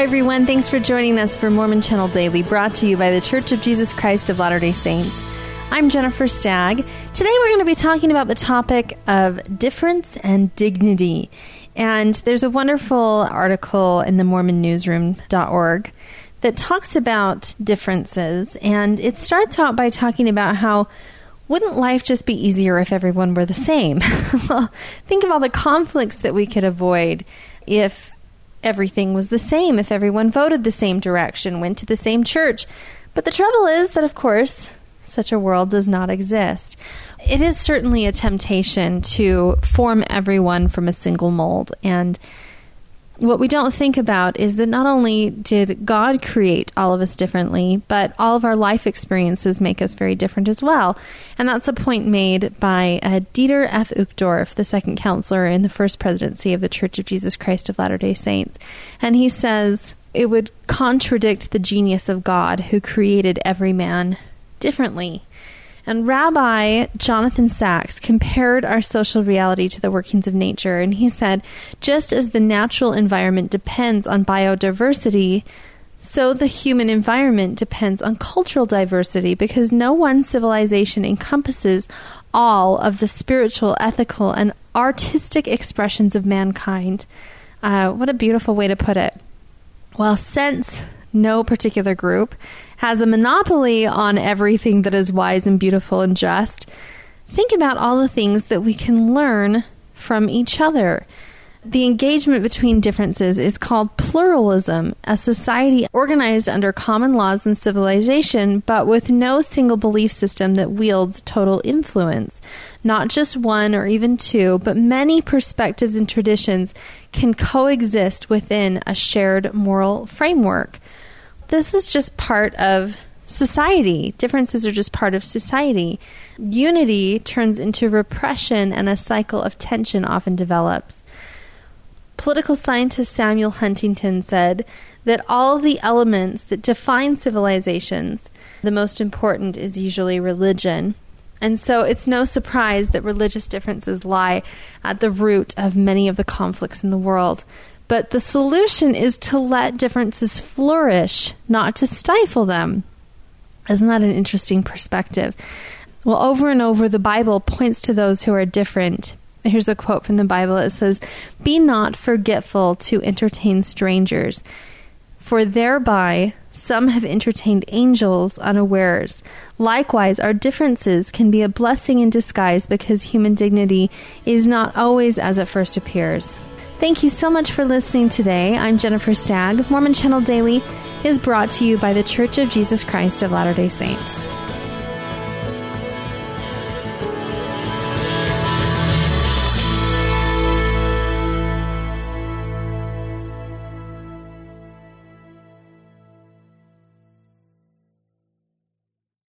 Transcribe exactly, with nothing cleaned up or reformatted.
everyone. Thanks for joining us for Mormon Channel Daily, brought to you by the Church of Jesus Christ of Latter-day Saints. I'm Jennifer Stagg. Today we're going to be talking about the topic of difference and dignity. And there's a wonderful article in the mormon newsroom dot org that talks about differences. And it starts out by talking about how wouldn't life just be easier if everyone were the same? Well, think of all the conflicts that we could avoid if everything was the same, if everyone voted the same direction, went to the same church. But the trouble is that, of course, such a world does not exist. It is certainly a temptation to form everyone from a single mold. And what we don't think about is that not only did God create all of us differently, but all of our life experiences make us very different as well. And that's a point made by uh, Dieter F. Uchtdorf, the second counselor in the first presidency of the Church of Jesus Christ of Latter-day Saints. And he says it would contradict the genius of God who created every man differently. And Rabbi Jonathan Sacks compared our social reality to the workings of nature. And he said, just as the natural environment depends on biodiversity, so the human environment depends on cultural diversity, because no one civilization encompasses all of the spiritual, ethical, and artistic expressions of mankind. Uh, what a beautiful way to put it. Well, since no particular group has a monopoly on everything that is wise and beautiful and just, think about all the things that we can learn from each other. The engagement between differences is called pluralism, a society organized under common laws and civilization, but with no single belief system that wields total influence. Not just one or even two, but many perspectives and traditions can coexist within a shared moral framework. This is just part of society. Differences are just part of society. Unity turns into repression, and a cycle of tension often develops. Political scientist Samuel Huntington said that all of the elements that define civilizations, the most important is usually religion. And so it's no surprise that religious differences lie at the root of many of the conflicts in the world. But the solution is to let differences flourish, not to stifle them. Isn't that an interesting perspective? Well, over and over, the Bible points to those who are different. Here's a quote from the Bible. It says, "Be not forgetful to entertain strangers, for thereby some have entertained angels unawares. Likewise, our differences can be a blessing in disguise, because human dignity is not always as it first appears." Thank you so much for listening today. I'm Jennifer Stagg. Mormon Channel Daily is brought to you by the Church of Jesus Christ of Latter-day Saints.